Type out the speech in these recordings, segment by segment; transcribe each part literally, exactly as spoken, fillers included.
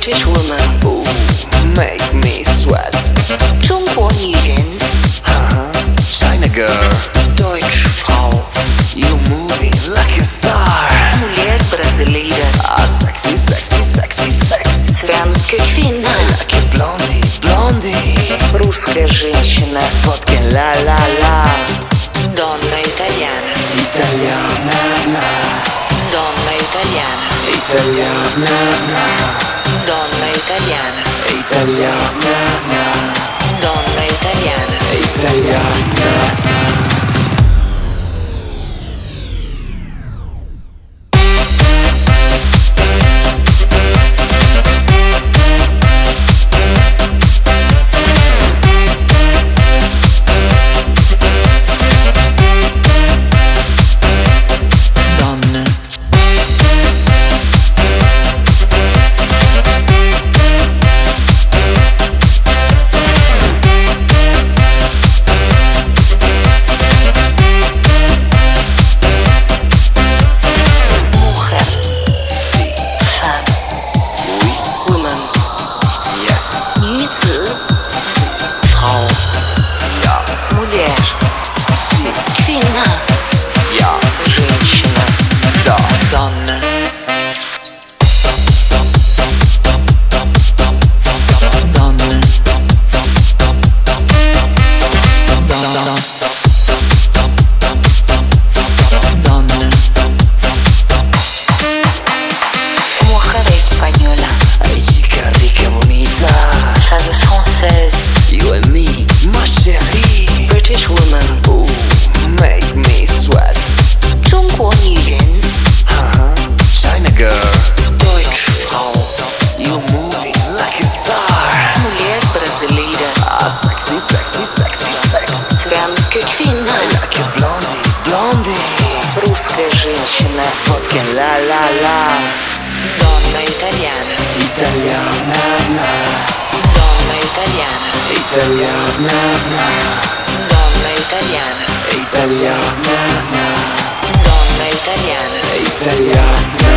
British woman. Ooh, make me sweat. 中国女人 Uh-huh, China girl. Deutsche Frau. You moving like a star. Mulher brasileira. Ah, sexy, sexy, sexy, sexy. Svenska kvinna. Like a blondie, blondie. Русская женщина. Vodka la la la. Donna italiana. Italiana, na. Donna italiana. Italiana, na. Donna italiana. Italiana, na. Donna italiana. Italiana. Русская женщина. Vodka la la la. Donna italiana. Italiana, na. Donna italiana. Italiana, na. Donna italiana. Italiana, na. Donna italiana. Italiana.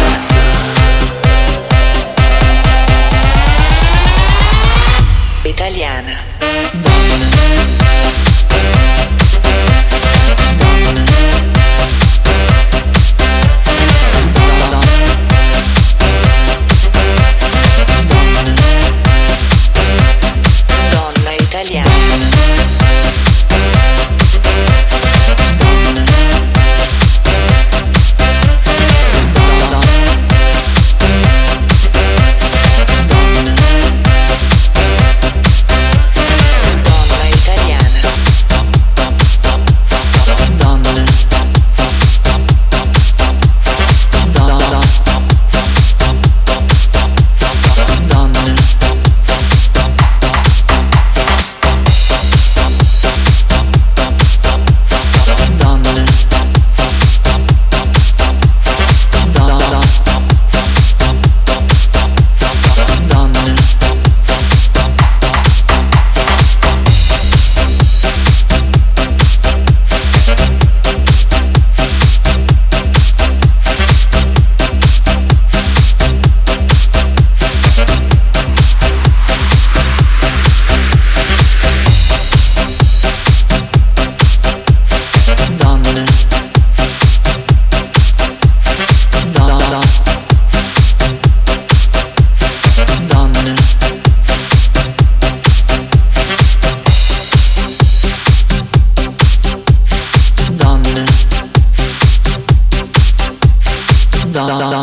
Italiana. Donna italiana. Donne.